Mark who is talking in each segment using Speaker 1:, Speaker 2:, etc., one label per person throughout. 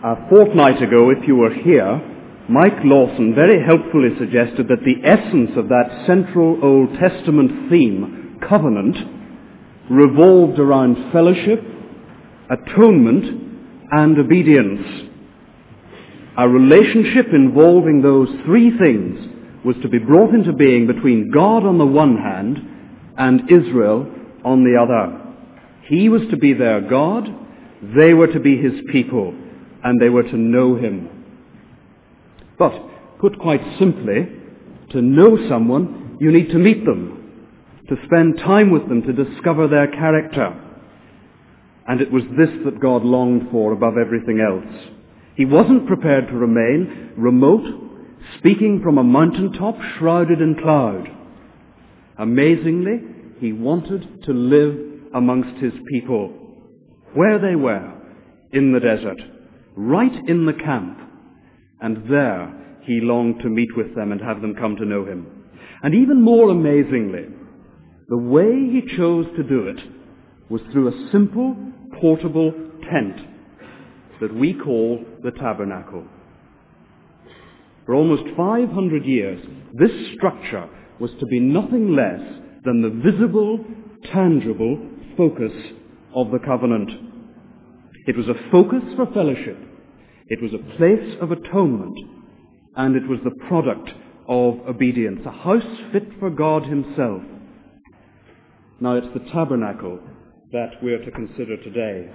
Speaker 1: A fortnight ago, if you were here, Mike Lawson very helpfully suggested that the essence of that central Old Testament theme, covenant, revolved around fellowship, atonement, and obedience. A relationship involving those three things was to be brought into being between God on the one hand and Israel on the other. He was to be their God, they were to be his people, and they were to know him. But, put quite simply, to know someone, you need to meet them, to spend time with them, to discover their character. And it was this that God longed for above everything else. He wasn't prepared to remain remote, speaking from a mountaintop shrouded in cloud. Amazingly, he wanted to live amongst his people, where they were, in the desert, right in the camp. And there he longed to meet with them and have them come to know him. And even more amazingly, the way he chose to do it was through a simple, portable tent that we call the tabernacle. For almost 500 years, this structure was to be nothing less than the visible, tangible focus of the covenant. It was a focus for fellowship. It was a place of atonement. And it was the product of obedience, a house fit for God himself. Now it's the tabernacle that we're to consider today.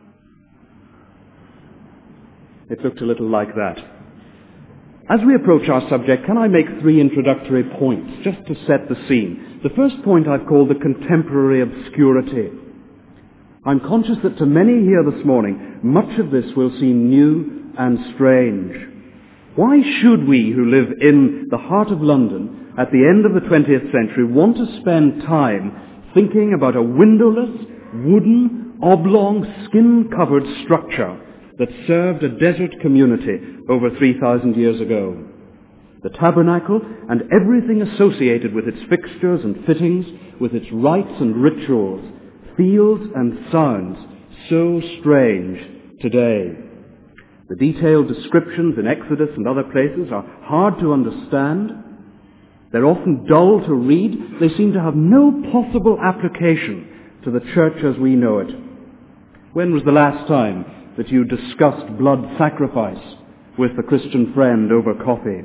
Speaker 1: It looked a little like that. As we approach our subject, can I make 3 introductory points, just to set the scene? The first point I've called the contemporary obscurity. I'm conscious that to many here this morning, much of this will seem new and strange. Why should we, who live in the heart of London at the end of the 20th century, want to spend time thinking about a windowless, wooden, oblong, skin-covered structure that served a desert community over 3,000 years ago? The tabernacle and everything associated with its fixtures and fittings, with its rites and rituals, feels and sounds so strange today. The detailed descriptions in Exodus and other places are hard to understand. They're often dull to read. They seem to have no possible application to the church as we know it. When was the last time that you discussed blood sacrifice with a Christian friend over coffee?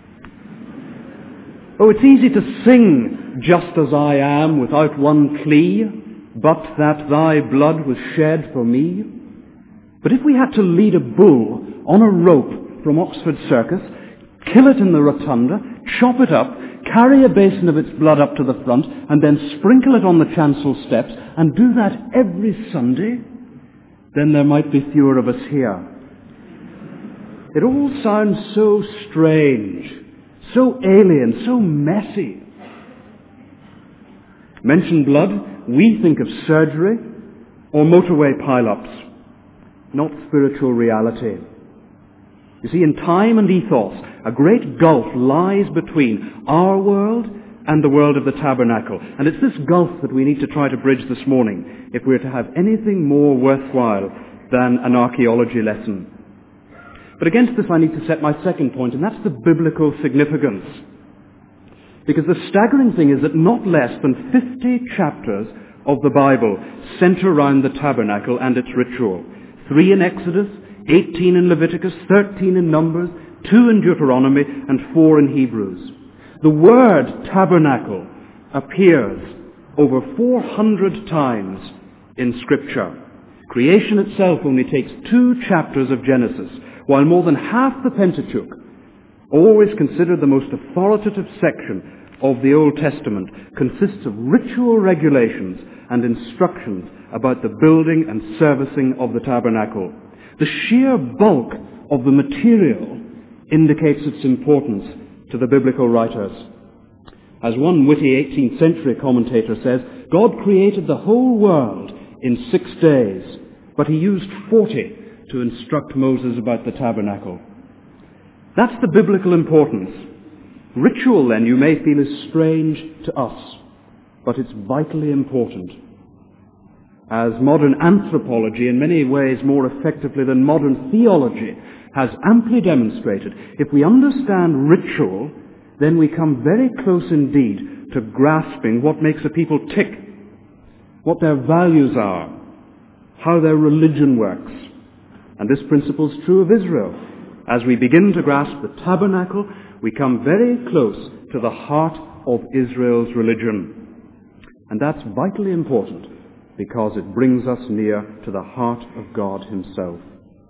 Speaker 1: Oh, it's easy to sing "Just as I am" without one plea, "But that thy blood was shed for me." But if we had to lead a bull on a rope from Oxford Circus, kill it in the rotunda, chop it up, carry a basin of its blood up to the front, and then sprinkle it on the chancel steps, and do that every Sunday, then there might be fewer of us here. It all sounds so strange, so alien, so messy. Mention blood, we think of surgery or motorway pile-ups, not spiritual reality. You see, in time and ethos, a great gulf lies between our world and the world of the tabernacle. And it's this gulf that we need to try to bridge this morning if we're to have anything more worthwhile than an archaeology lesson. But against this I need to set my second point, and that's the biblical significance. Because the staggering thing is that not less than 50 chapters of the Bible center around the tabernacle and its ritual. 3 in Exodus, 18 in Leviticus, 13 in Numbers, 2 in Deuteronomy, and 4 in Hebrews. The word tabernacle appears over 400 times in Scripture. Creation itself only takes 2 chapters of Genesis, while more than half the Pentateuch, always considered the most authoritative section of the Old Testament, consists of ritual regulations and instructions about the building and servicing of the tabernacle. The sheer bulk of the material indicates its importance to the biblical writers. As one witty 18th century commentator says, God created the whole world in 6 days, but he used 40 to instruct Moses about the tabernacle. That's the biblical importance. Ritual, then, you may feel is strange to us, but it's vitally important. as modern anthropology, in many ways more effectively than modern theology, has amply demonstrated, if we understand ritual, then we come very close indeed to grasping what makes a people tick, what their values are, how their religion works. And this principle is true of Israel. As we begin to grasp the tabernacle, we come very close to the heart of Israel's religion. And that's vitally important because it brings us near to the heart of God himself.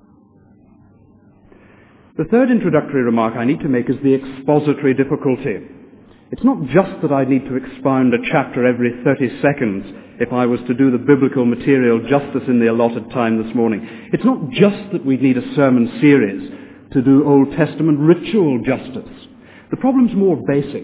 Speaker 1: The third introductory remark I need to make is the expository difficulty. It's not just that I need to expound a chapter every 30 seconds if I was to do the biblical material justice in the allotted time this morning. It's not just that we need a sermon series to do Old Testament ritual justice. The problem's more basic.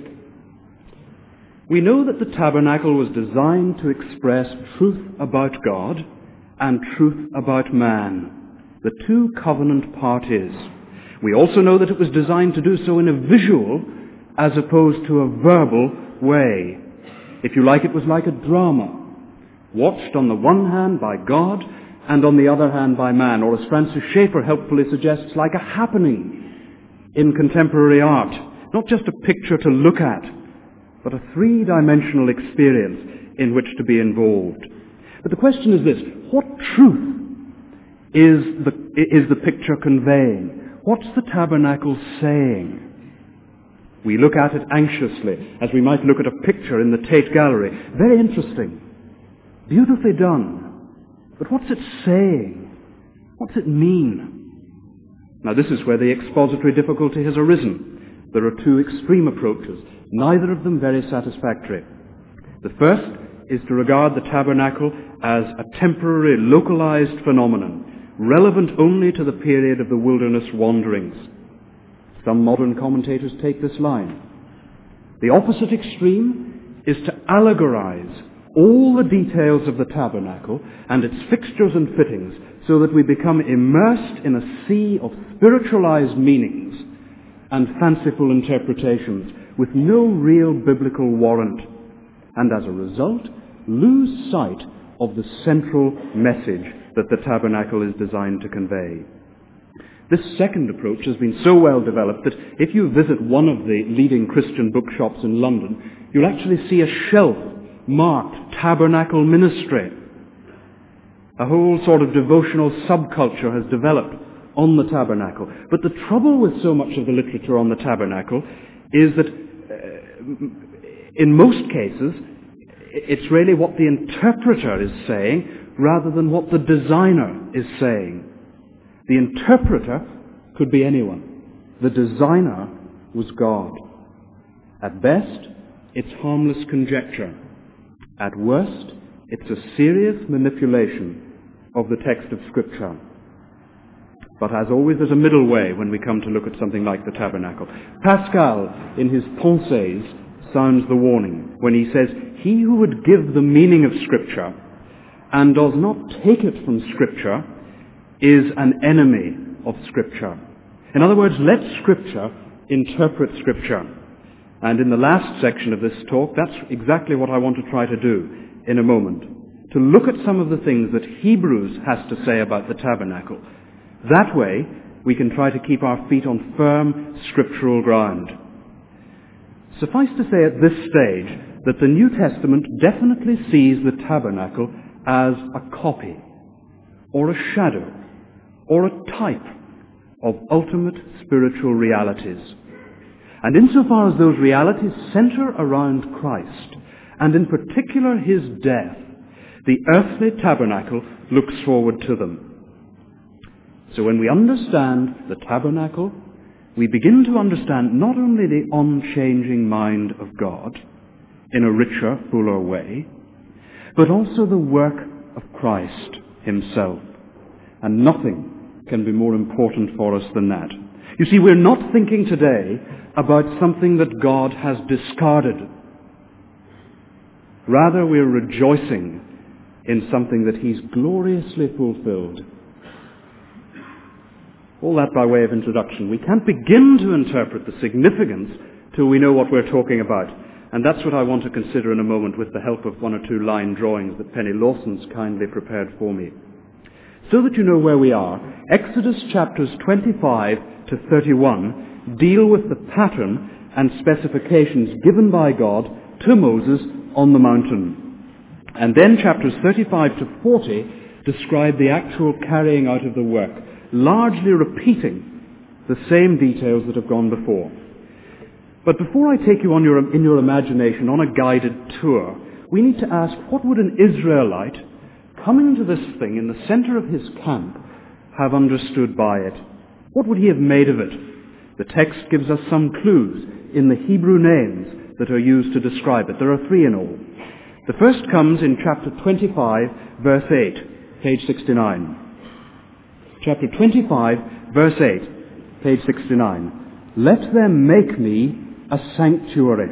Speaker 1: We know that the tabernacle was designed to express truth about God and truth about man, the two covenant parties. We also know that it was designed to do so in a visual as opposed to a verbal way. If you like, it was like a drama, watched on the one hand by God and on the other hand by man, or as Francis Schaeffer helpfully suggests, like a happening in contemporary art. Not just a picture to look at, but a three-dimensional experience in which to be involved. But the question is this: what truth is the picture conveying? What's the tabernacle saying? We look at it anxiously, as we might look at a picture in the Tate Gallery. Very interesting, beautifully done. But what's it saying? What's it mean? Now, this is where the expository difficulty has arisen. There are two extreme approaches, neither of them very satisfactory. The first is to regard the tabernacle as a temporary, localized phenomenon, relevant only to the period of the wilderness wanderings. Some modern commentators take this line. The opposite extreme is to allegorize all the details of the tabernacle and its fixtures and fittings so that we become immersed in a sea of spiritualized meanings and fanciful interpretations with no real biblical warrant, and as a result lose sight of the central message that the tabernacle is designed to convey. This second approach has been so well developed that if you visit one of the leading Christian bookshops in London, you'll actually see a shelf marked Tabernacle Ministry. A whole sort of devotional subculture has developed on the tabernacle. But the trouble with so much of the literature on the tabernacle is that in most cases it's really what the interpreter is saying rather than what the designer is saying. The interpreter could be anyone. The designer was God. At best, it's harmless conjecture. At worst, it's a serious manipulation of the text of Scripture. But as always, there's a middle way when we come to look at something like the tabernacle. Pascal, in his Pensées, sounds the warning when he says, "He who would give the meaning of Scripture and does not take it from Scripture is an enemy of Scripture." In other words, let Scripture interpret Scripture. And in the last section of this talk, that's exactly what I want to try to do in a moment. To look at some of the things that Hebrews has to say about the tabernacle. That way, we can try to keep our feet on firm scriptural ground. Suffice to say at this stage that the New Testament definitely sees the tabernacle as a copy, or a shadow, or a type of ultimate spiritual realities. And insofar as those realities center around Christ, and in particular his death, the earthly tabernacle looks forward to them. So when we understand the tabernacle, we begin to understand not only the unchanging mind of God in a richer, fuller way, but also the work of Christ himself. And nothing can be more important for us than that. You see, we're not thinking today about something that God has discarded. Rather, we're rejoicing in something that he's gloriously fulfilled. All that by way of introduction. We can't begin to interpret the significance till we know what we're talking about. And that's what I want to consider in a moment with the help of one or two line drawings that Penny Lawson's kindly prepared for me. So that you know where we are, Exodus chapters 25 to 31 deal with the pattern and specifications given by God to Moses on the mountain. And then chapters 35 to 40 describe the actual carrying out of the work, largely repeating the same details that have gone before. But before I take you in your imagination on a guided tour, we need to ask, what would an Israelite coming to this thing in the center of his camp have understood by it? What would he have made of it? The text gives us some clues in the Hebrew names that are used to describe it. There are 3 in all. The first comes in chapter 25, verse 8, page 69. Chapter 25, verse 8, page 69. Let them make me a sanctuary.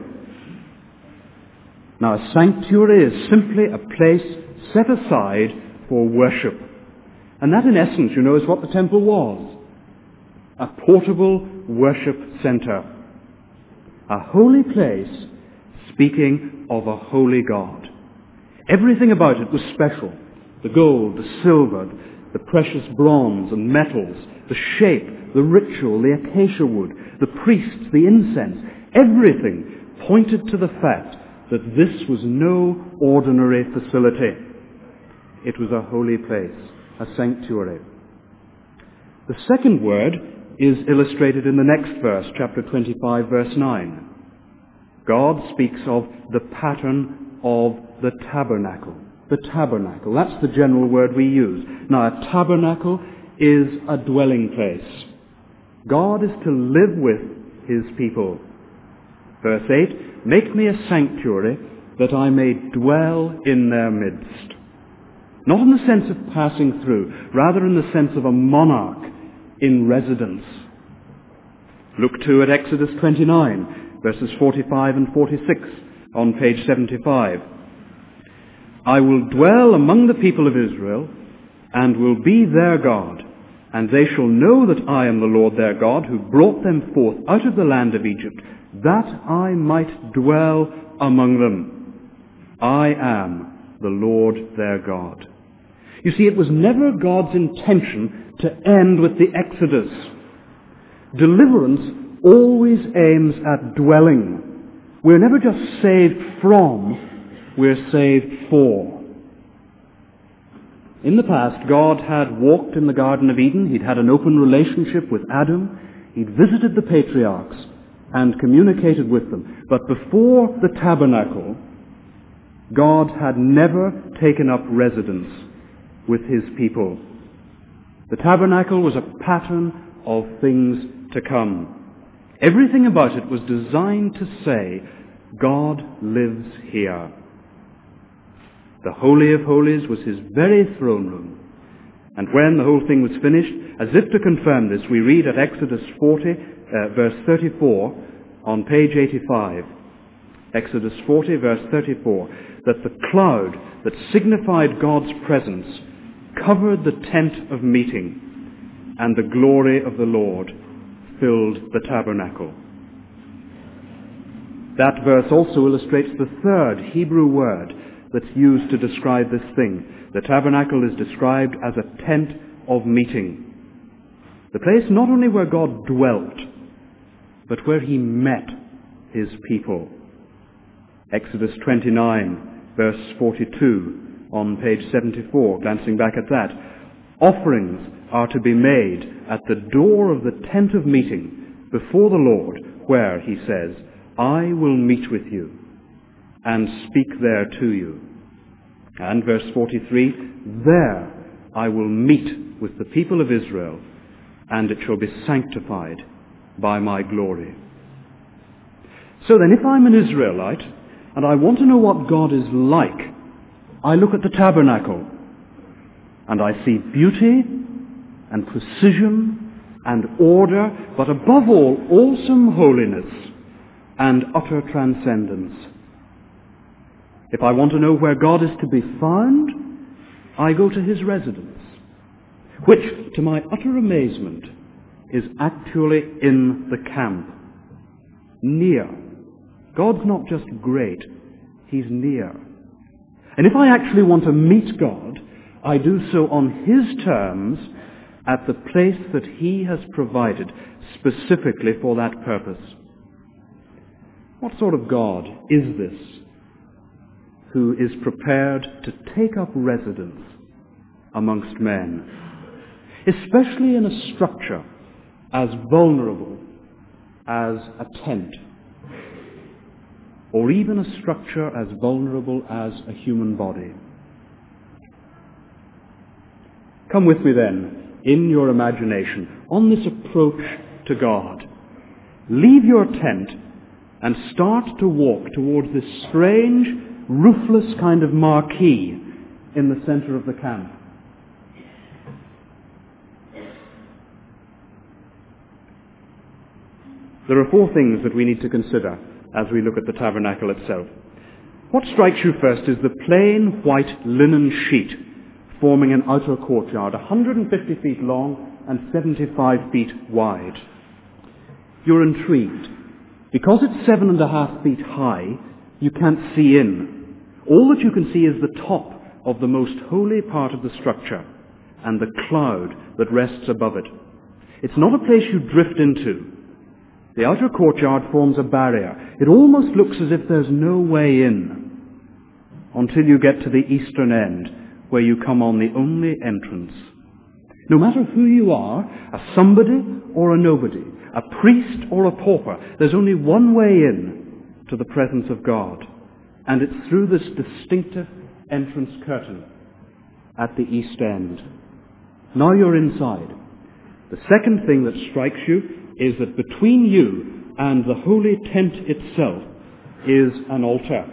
Speaker 1: Now, a sanctuary is simply a place set aside for worship. And that, in essence, you know, is what the temple was. A portable worship center. A holy place speaking of a holy God. Everything about it was special. The gold, the silver, the precious bronze and metals, the shape, the ritual, the acacia wood, the priests, the incense, everything pointed to the fact that this was no ordinary facility. It was a holy place, a sanctuary. The second word is illustrated in the next verse, chapter 25, verse 9. God speaks of the pattern of the tabernacle. The tabernacle, that's the general word we use. Now, a tabernacle is a dwelling place. God is to live with his people. Verse 8, make me a sanctuary that I may dwell in their midst. Not in the sense of passing through, rather in the sense of a monarch in residence. Look too at Exodus 29, verses 45 and 46 on page 75. I will dwell among the people of Israel, and will be their God, and they shall know that I am the Lord their God, who brought them forth out of the land of Egypt, that I might dwell among them. I am the Lord their God. You see, it was never God's intention to end with the Exodus. Deliverance always aims at dwelling. We're never just saved from, we're saved for. In the past, God had walked in the Garden of Eden. He'd had an open relationship with Adam. He'd visited the patriarchs and communicated with them. But before the tabernacle, God had never taken up residence with his people. The tabernacle was a pattern of things to come. Everything about it was designed to say, God lives here. The Holy of Holies was his very throne room. And when the whole thing was finished, as if to confirm this, we read at Exodus 40, verse 34, on page 85. Exodus 40, verse 34, that the cloud that signified God's presence covered the tent of meeting, and the glory of the Lord filled the tabernacle. That verse also illustrates the third Hebrew word that's used to describe this thing. The tabernacle is described as a tent of meeting. The place not only where God dwelt, but where he met his people. Exodus 29, verse 42, on page 74, glancing back at that. Offerings are to be made at the door of the tent of meeting before the Lord, where, he says, I will meet with you and speak there to you. And verse 43, there I will meet with the people of Israel, and it shall be sanctified by my glory. So then, if I'm an Israelite, and I want to know what God is like, I look at the tabernacle, and I see beauty and precision and order, but above all, awesome holiness and utter transcendence. If I want to know where God is to be found, I go to his residence, which, to my utter amazement, is actually in the camp, near, God's not just great, he's near. And if I actually want to meet God, I do so on his terms at the place that he has provided specifically for that purpose. What sort of God is this who is prepared to take up residence amongst men, especially in a structure as vulnerable as a tent, or even a structure as vulnerable as a human body? Come with me then, in your imagination, on this approach to God. Leave your tent and start to walk towards this strange, roofless kind of marquee in the center of the camp. There are four things that we need to consider as we look at the tabernacle itself. What strikes you first is the plain white linen sheet forming an outer courtyard, 150 feet long and 75 feet wide. You're intrigued. Because it's 7.5 feet high, you can't see in. All that you can see is the top of the most holy part of the structure and the cloud that rests above it. It's not a place you drift into. The outer courtyard forms a barrier. It almost looks as if there's no way in until you get to the eastern end, where you come on the only entrance. No matter who you are, a somebody or a nobody, a priest or a pauper, there's only one way in to the presence of God, and it's through this distinctive entrance curtain at the east end. Now you're inside. The second thing that strikes you is that between you and the holy tent itself is an altar.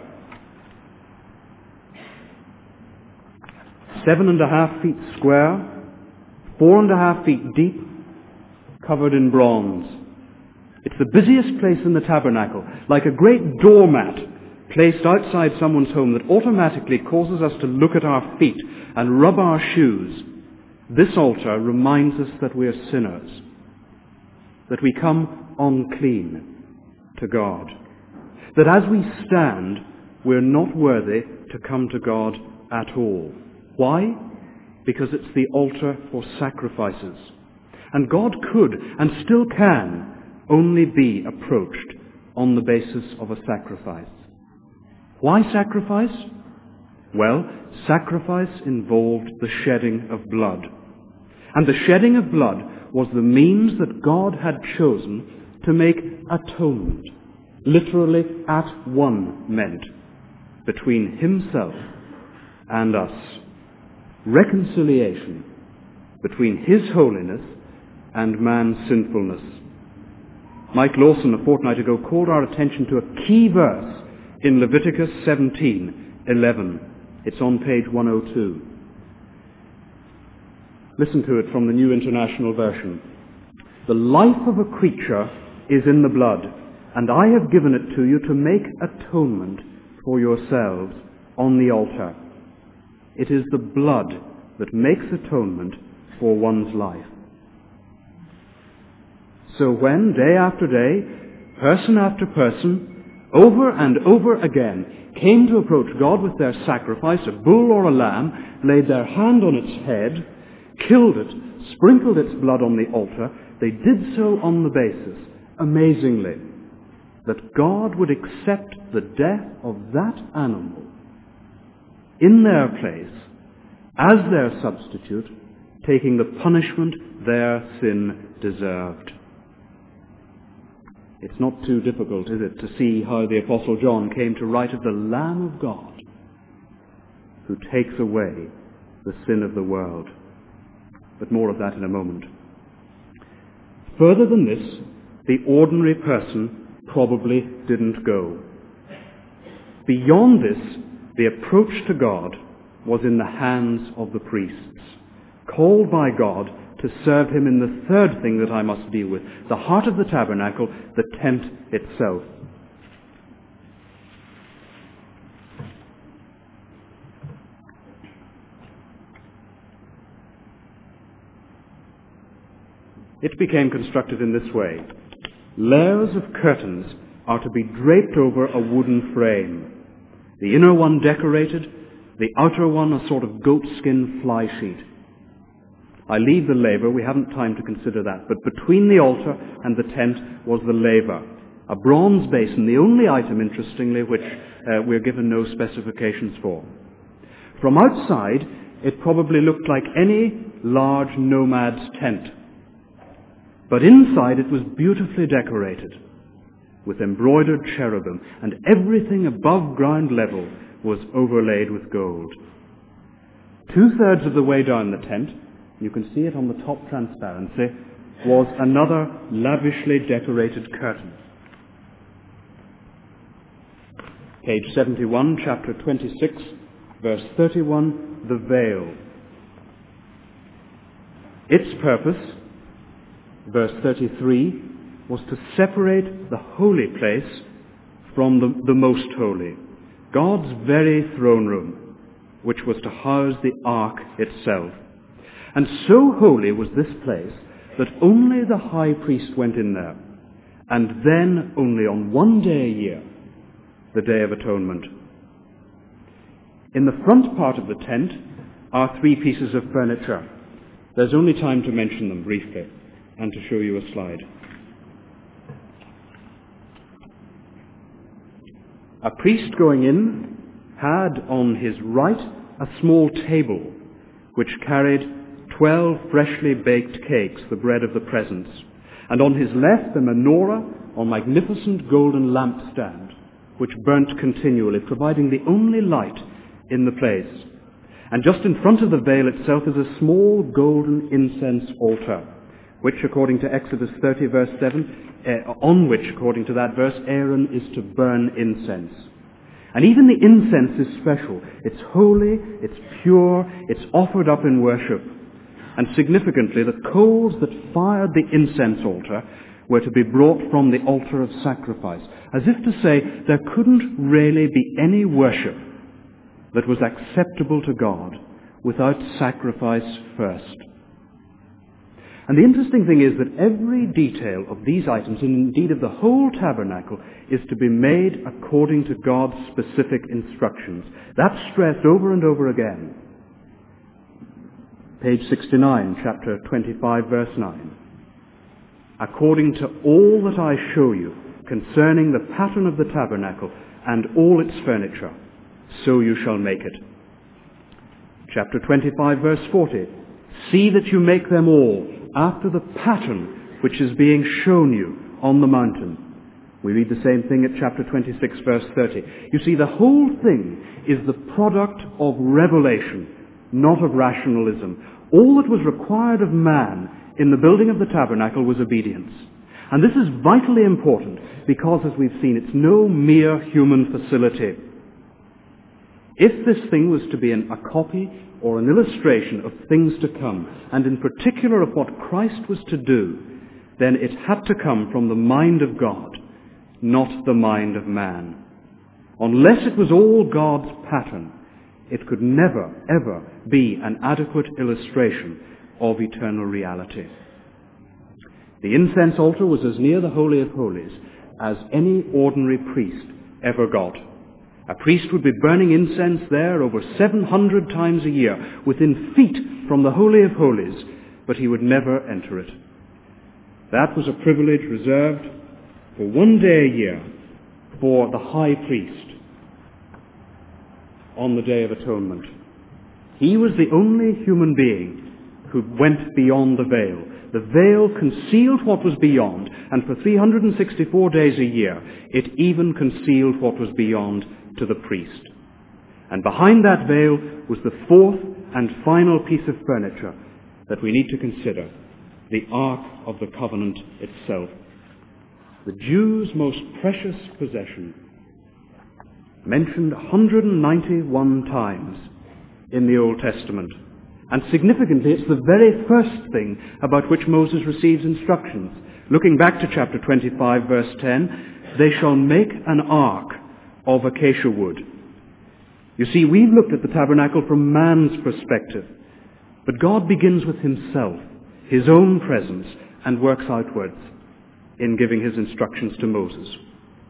Speaker 1: 7.5 feet square, 4.5 feet deep, covered in bronze. It's the busiest place in the tabernacle, like a great doormat placed outside someone's home that automatically causes us to look at our feet and rub our shoes. This altar reminds us that we are sinners, that we come unclean to God, that as we stand, we're not worthy to come to God at all. Why? Because it's the altar for sacrifices. And God could, and still can, only be approached on the basis of a sacrifice. Why sacrifice? Well, sacrifice involved the shedding of blood. And the shedding of blood was the means that God had chosen to make atonement, literally at one meant, between himself and us. Reconciliation between his holiness and man's sinfulness. Mike Lawson, a fortnight ago, called our attention to a key verse in Leviticus 17:11. It's on page 102. Listen to it from the New International Version. The life of a creature is in the blood, and I have given it to you to make atonement for yourselves on the altar. It is the blood that makes atonement for one's life. So when, day after day, person after person, over and over again, came to approach God with their sacrifice, a bull or a lamb, laid their hand on its head, killed it, sprinkled its blood on the altar, they did so on the basis, amazingly, that God would accept the death of that animal in their place as their substitute, taking the punishment their sin deserved. It's not too difficult, is it, to see how the Apostle John came to write of the Lamb of God who takes away the sin of the world. But more of that in a moment. Further than this, the ordinary person probably didn't go. Beyond this, the approach to God was in the hands of the priests, called by God to serve him in the third thing that I must deal with, the heart of the tabernacle, the tent itself. It became constructed in this way. Layers of curtains are to be draped over a wooden frame. The inner one decorated, the outer one a sort of goatskin fly sheet. I leave the laver, we haven't time to consider that, but between the altar and the tent was the laver, a bronze basin, the only item, interestingly, which we're given no specifications for. From outside, it probably looked like any large nomad's tent. But inside it was beautifully decorated with embroidered cherubim, and everything above ground level was overlaid with gold. 2/3 of the way down the tent, you can see it on the top transparency, was another lavishly decorated curtain. Page 71, chapter 26, verse 31, the veil. Its purpose, verse 33, was to separate the holy place from the most holy, God's very throne room, which was to house the ark itself. And so holy was this place that only the high priest went in there, and then only on one day a year, the Day of Atonement. In the front part of the tent are 3 pieces of furniture. There's only time to mention them briefly and to show you a slide. A priest going in had on his right a small table which carried 12 freshly baked cakes, the bread of the presence, and on his left a menorah or magnificent golden lampstand which burnt continually, providing the only light in the place. And just in front of the veil itself is a small golden incense altar, which according to Exodus 30 verse 7, on which, according to that verse, Aaron is to burn incense. And even the incense is special. It's holy, it's pure, it's offered up in worship. And significantly, the coals that fired the incense altar were to be brought from the altar of sacrifice, as if to say there couldn't really be any worship that was acceptable to God without sacrifice first. And the interesting thing is that every detail of these items, and indeed of the whole tabernacle, is to be made according to God's specific instructions. That's stressed over and over again. Page 69, chapter 25, verse 9. According to all that I show you concerning the pattern of the tabernacle and all its furniture, so you shall make it. Chapter 25, verse 40. See that you make them all after the pattern which is being shown you on the mountain. We read the same thing at chapter 26, verse 30. You see, the whole thing is the product of revelation, not of rationalism. All that was required of man in the building of the tabernacle was obedience. And this is vitally important because, as we've seen, it's no mere human facility. If this thing was to be a copy or an illustration of things to come, and in particular of what Christ was to do, then it had to come from the mind of God, not the mind of man. Unless it was all God's pattern, it could never, ever be an adequate illustration of eternal reality. The incense altar was as near the Holy of Holies as any ordinary priest ever got. A priest would be burning incense there over 700 times a year, within feet from the Holy of Holies, but he would never enter it. That was a privilege reserved for one day a year for the high priest on the Day of Atonement. He was the only human being who went beyond the veil. The veil concealed what was beyond, and for 364 days a year, it even concealed what was beyond to the priest. And behind that veil was the fourth and final piece of furniture that we need to consider, the Ark of the Covenant itself. The Jews' most precious possession, mentioned 191 times in the Old Testament. And significantly, it's the very first thing about which Moses receives instructions. Looking back to chapter 25, verse 10, they shall make an ark of acacia wood. You see, we've looked at the tabernacle from man's perspective, but God begins with himself, his own presence, and works outwards in giving his instructions to Moses.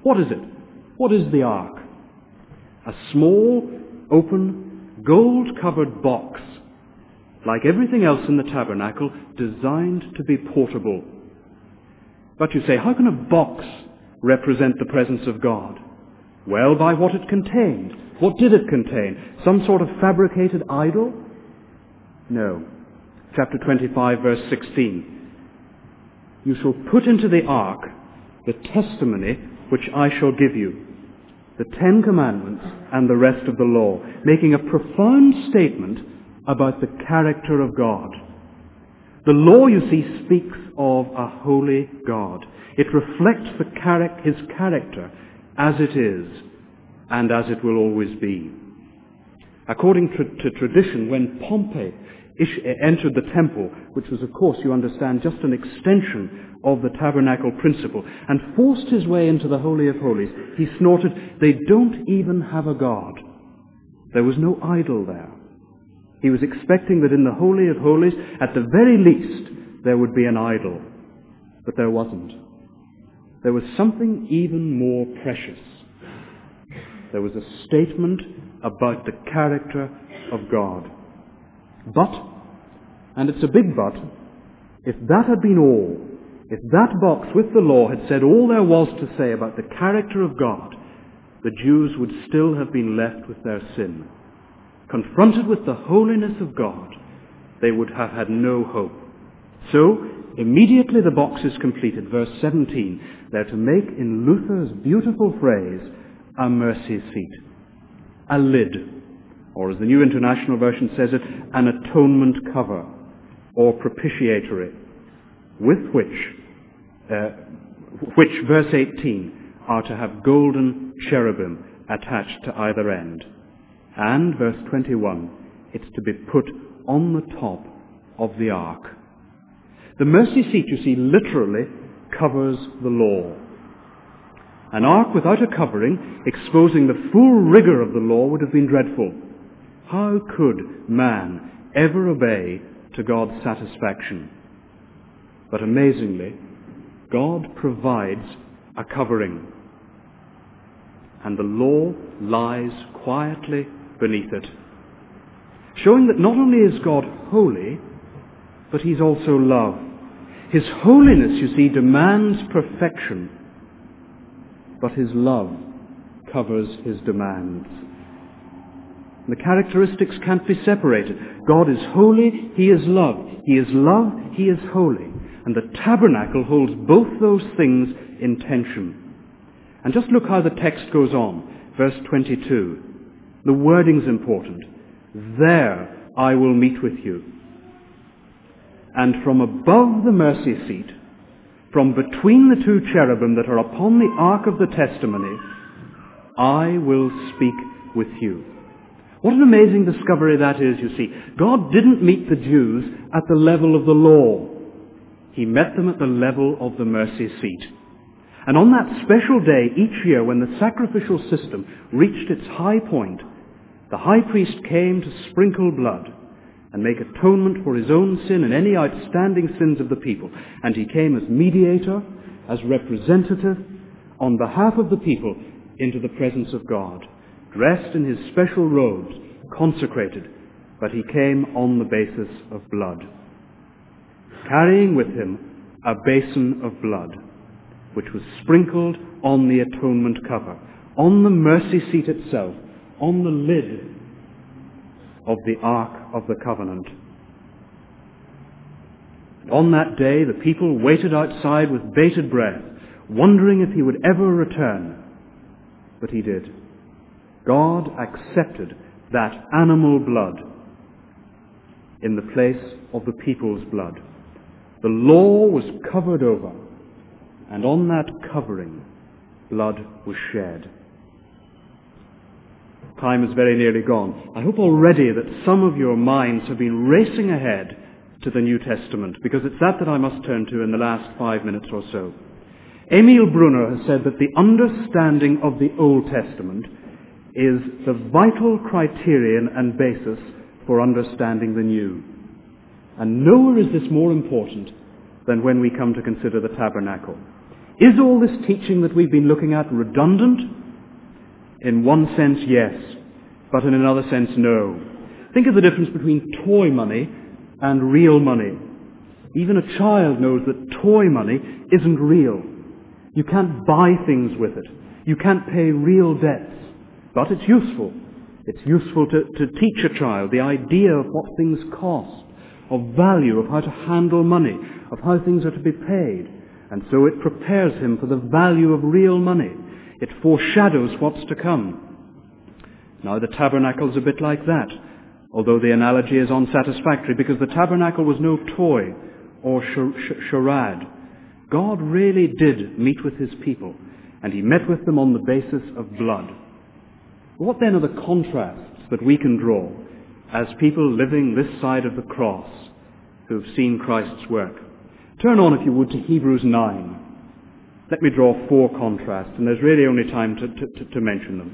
Speaker 1: What is it? What is the ark? A small, open, gold-covered box, like everything else in the tabernacle, designed to be portable. But you say, how can a box represent the presence of God? Well, by what it contained. What did it contain? Some sort of fabricated idol? No. Chapter 25, verse 16. You shall put into the ark the testimony which I shall give you, the 10 Commandments and the rest of the law, making a profound statement about the character of God. The law, you see, speaks of a holy God. It reflects his character as it is and as it will always be. According to tradition, when Pompey entered the temple, which was, of course, you understand, just an extension of the tabernacle principle, and forced his way into the Holy of Holies, he snorted, "They don't even have a God." There was no idol there. He was expecting that in the Holy of Holies, at the very least, there would be an idol. But there wasn't. There was something even more precious. There was a statement about the character of God. But, and it's a big but, if that had been all, if that box with the law had said all there was to say about the character of God, the Jews would still have been left with their sin. Confronted with the holiness of God, they would have had no hope. So, immediately the box is completed, verse 17, they're to make, in Luther's beautiful phrase, a mercy seat, a lid, or as the New International Version says it, an atonement cover, or propitiatory, with which, verse 18, are to have golden cherubim attached to either end. And, verse 21, it's to be put on the top of the ark. The mercy seat, you see, literally covers the law. An ark without a covering, exposing the full rigor of the law, would have been dreadful. How could man ever obey to God's satisfaction? But amazingly, God provides a covering. And the law lies quietly beneath it, showing that not only is God holy, but he's also love. His holiness, you see, demands perfection, but his love covers his demands. The characteristics can't be separated. God is holy, he is love. He is love, he is holy. And the tabernacle holds both those things in tension. And just look how the text goes on. Verse 22. The wording's important. There I will meet with you. And from above the mercy seat, from between the 2 cherubim that are upon the ark of the testimony, I will speak with you. What an amazing discovery that is, you see. God didn't meet the Jews at the level of the law. He met them at the level of the mercy seat. And on that special day each year when the sacrificial system reached its high point, the high priest came to sprinkle blood and make atonement for his own sin and any outstanding sins of the people. And he came as mediator, as representative, on behalf of the people into the presence of God, dressed in his special robes, consecrated, but he came on the basis of blood, carrying with him a basin of blood, which was sprinkled on the atonement cover, on the mercy seat itself, on the lid of the Ark of the Covenant. On that day, the people waited outside with bated breath, wondering if he would ever return. But he did. God accepted that animal blood in the place of the people's blood. The law was covered over, and on that covering, blood was shed. Time is very nearly gone. I hope already that some of your minds have been racing ahead to the New Testament, because it's that I must turn to in the last 5 minutes or so. Emil Brunner has said that the understanding of the Old Testament is the vital criterion and basis for understanding the New. And nowhere is this more important than when we come to consider the tabernacle. Is all this teaching that we've been looking at redundant? In one sense, yes, but in another sense, no. Think of the difference between toy money and real money. Even a child knows that toy money isn't real. You can't buy things with it. You can't pay real debts. But it's useful. It's useful to teach a child the idea of what things cost, of value, of how to handle money, of how things are to be paid. And so it prepares him for the value of real money. It foreshadows what's to come. Now the tabernacle's a bit like that, although the analogy is unsatisfactory, because the tabernacle was no toy or charade. God really did meet with his people, and he met with them on the basis of blood. What then are the contrasts that we can draw as people living this side of the cross who've seen Christ's work? Turn on, if you would, to Hebrews 9. Let me draw 4 contrasts, and there's really only time to mention them.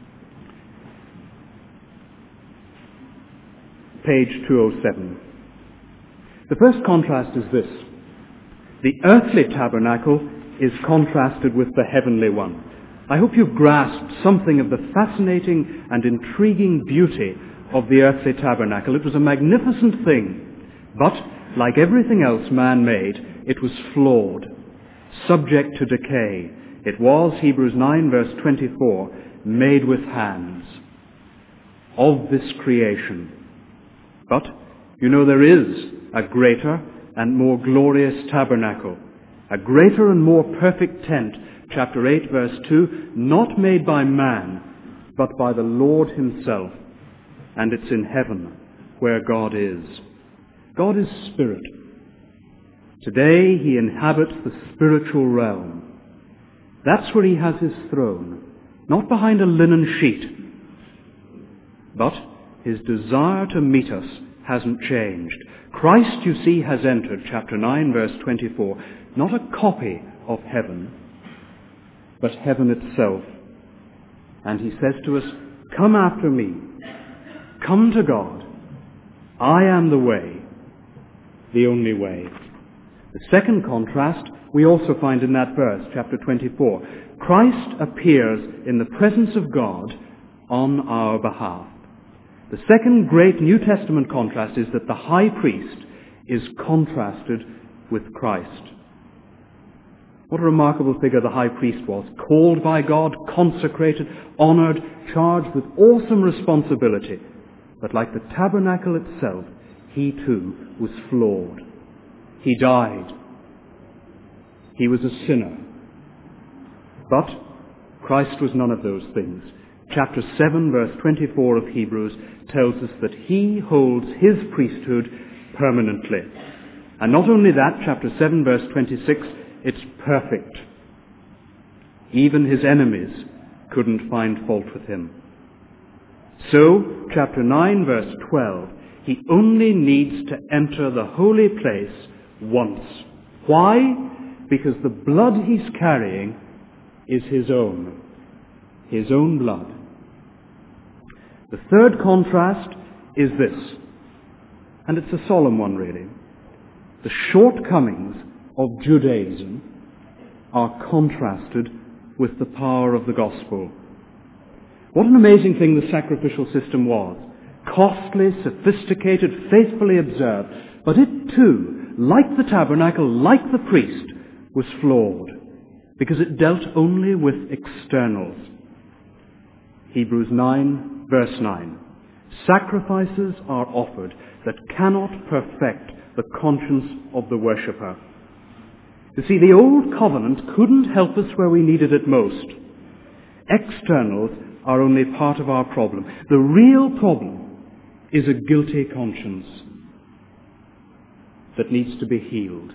Speaker 1: Page 207. The first contrast is this. The earthly tabernacle is contrasted with the heavenly one. I hope you've grasped something of the fascinating and intriguing beauty of the earthly tabernacle. It was a magnificent thing, but like everything else man-made, it was flawed, subject to decay. It was, Hebrews 9 verse 24, made with hands of this creation. But, you know, there is a greater and more glorious tabernacle, a greater and more perfect tent, chapter 8 verse 2, not made by man, but by the Lord himself, and it's in heaven where God is. God is spirit. Today he inhabits the spiritual realm. That's where he has his throne, not behind a linen sheet. But his desire to meet us hasn't changed. Christ, you see, has entered, chapter 9, verse 24, not a copy of heaven, but heaven itself. And he says to us, come after me. Come to God. I am the way, the only way. The second contrast we also find in that verse, chapter 24. Christ appears in the presence of God on our behalf. The second great New Testament contrast is that the high priest is contrasted with Christ. What a remarkable figure the high priest was. Called by God, consecrated, honored, charged with awesome responsibility. But like the tabernacle itself, he too was flawed. He died. He was a sinner. But Christ was none of those things. Chapter 7, verse 24 of Hebrews tells us that he holds his priesthood permanently. And not only that, chapter 7, verse 26, it's perfect. Even his enemies couldn't find fault with him. So, chapter 9, verse 12, he only needs to enter the holy place once. Why? Because the blood he's carrying is his own blood. The third contrast is this, and it's a solemn one really. The shortcomings of Judaism are contrasted with the power of the gospel. What an amazing thing the sacrificial system was. Costly, sophisticated, faithfully observed. But it too, like the tabernacle, like the priest, was flawed, because it dealt only with externals. Hebrews 9, verse 9. Sacrifices are offered that cannot perfect the conscience of the worshipper. You see, the old covenant couldn't help us where we needed it most. Externals are only part of our problem. The real problem is a guilty conscience that needs to be healed.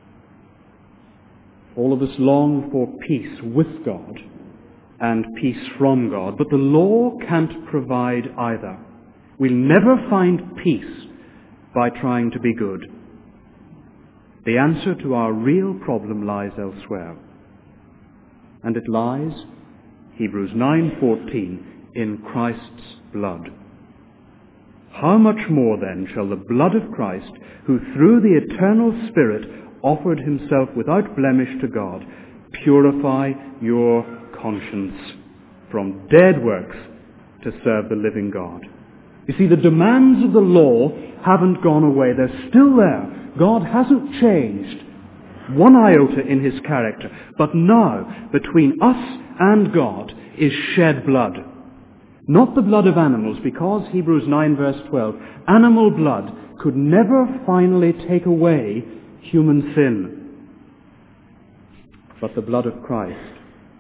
Speaker 1: All of us long for peace with God and peace from God, but the law can't provide either. We'll never find peace by trying to be good. The answer to our real problem lies elsewhere. And it lies, Hebrews 9:14, in Christ's blood. How much more then shall the blood of Christ, who through the eternal Spirit offered himself without blemish to God, purify your conscience from dead works to serve the living God. You see, the demands of the law haven't gone away. They're still there. God hasn't changed one iota in his character. But now, between us and God is shed blood. Not the blood of animals, because Hebrews 9 verse 12, animal blood could never finally take away human sin. But the blood of Christ,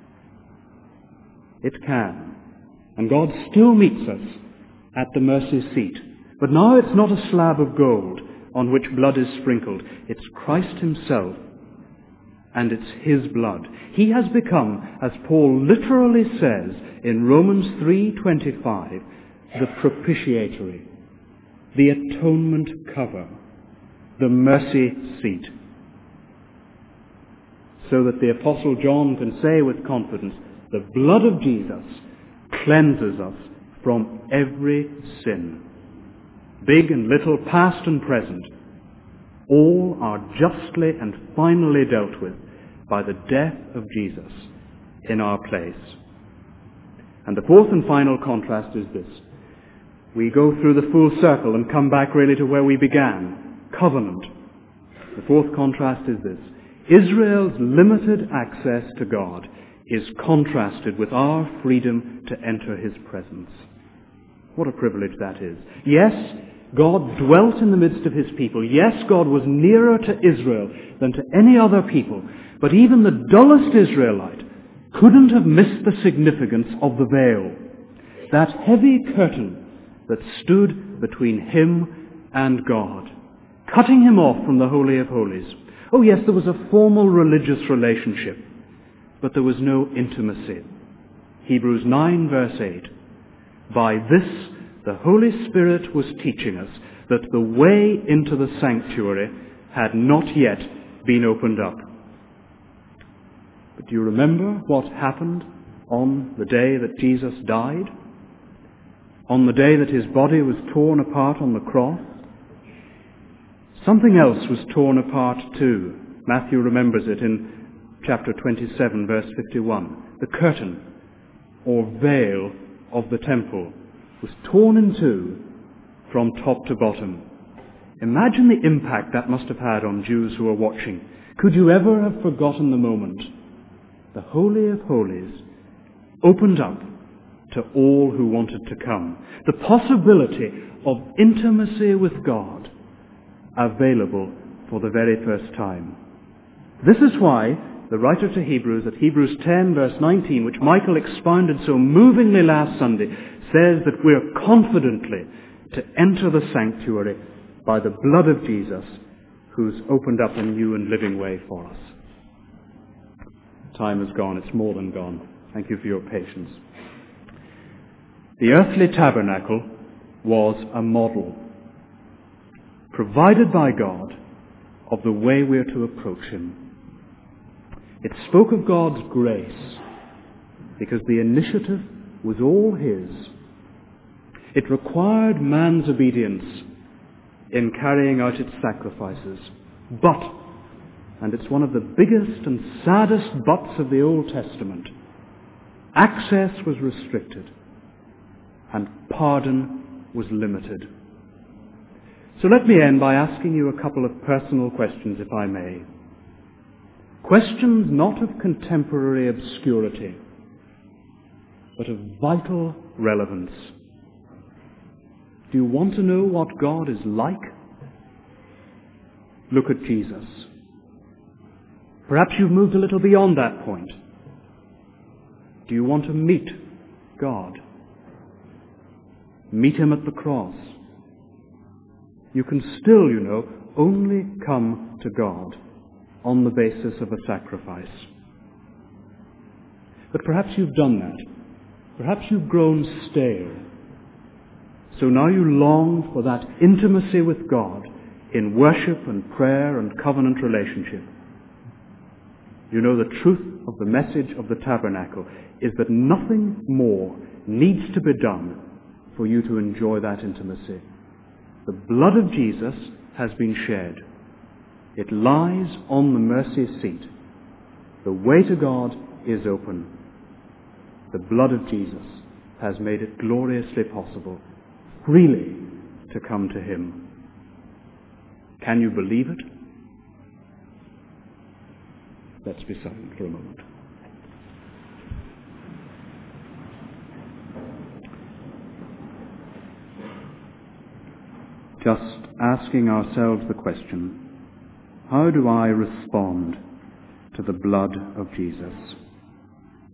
Speaker 1: it can. And God still meets us at the mercy seat. But now it's not a slab of gold on which blood is sprinkled. It's Christ himself, and it's his blood. He has become, as Paul literally says in Romans 3:25, the propitiatory, the atonement cover, the mercy seat. So that the Apostle John can say with confidence, the blood of Jesus cleanses us from every sin. Big and little, past and present, all are justly and finally dealt with by the death of Jesus in our place. And the fourth and final contrast is this. We go through the full circle and come back really to where we began. Covenant. The fourth contrast is this. Israel's limited access to God is contrasted with our freedom to enter his presence. What a privilege that is. Yes, God dwelt in the midst of his people. Yes, God was nearer to Israel than to any other people. But even the dullest Israelite couldn't have missed the significance of the veil. That heavy curtain that stood between him and God, cutting him off from the Holy of Holies. Oh yes, there was a formal religious relationship, but there was no intimacy. Hebrews 9 verse 8. By this, the Holy Spirit was teaching us that the way into the sanctuary had not yet been opened up. But do you remember what happened on the day that Jesus died? On the day that his body was torn apart on the cross? Something else was torn apart too. Matthew remembers it in chapter 27, verse 51. The curtain, or veil, of the temple was torn in two from top to bottom. Imagine the impact that must have had on Jews who were watching. Could you ever have forgotten the moment? The Holy of Holies opened up to all who wanted to come. The possibility of intimacy with God available for the very first time. This is why the writer to Hebrews, at Hebrews 10 verse 19, which Michael expounded so movingly last Sunday, says that we're confidently to enter the sanctuary by the blood of Jesus, who's opened up a new and living way for us. Time is gone. It's more than gone. Thank you for your patience. The earthly tabernacle was a model provided by God of the way we're to approach him. It spoke of God's grace because the initiative was all his. It required man's obedience in carrying out its sacrifices. But, and it's one of the biggest and saddest buts of the Old Testament, access was restricted and pardon was limited. So let me end by asking you a couple of personal questions, if I may. Questions not of contemporary obscurity, but of vital relevance. Do you want to know what God is like? Look at Jesus. Perhaps you've moved a little beyond that point. Do you want to meet God? Meet him at the cross. You can still, only come to God on the basis of a sacrifice. But perhaps you've done that. Perhaps you've grown stale. So now you long for that intimacy with God in worship and prayer and covenant relationship. The truth of the message of the tabernacle is that nothing more needs to be done for you to enjoy that intimacy. The blood of Jesus has been shed. It lies on the mercy seat. The way to God is open. The blood of Jesus has made it gloriously possible freely to come to him. Can you believe it? Let's be silent for a moment. Just asking ourselves the question, how do I respond to the blood of Jesus?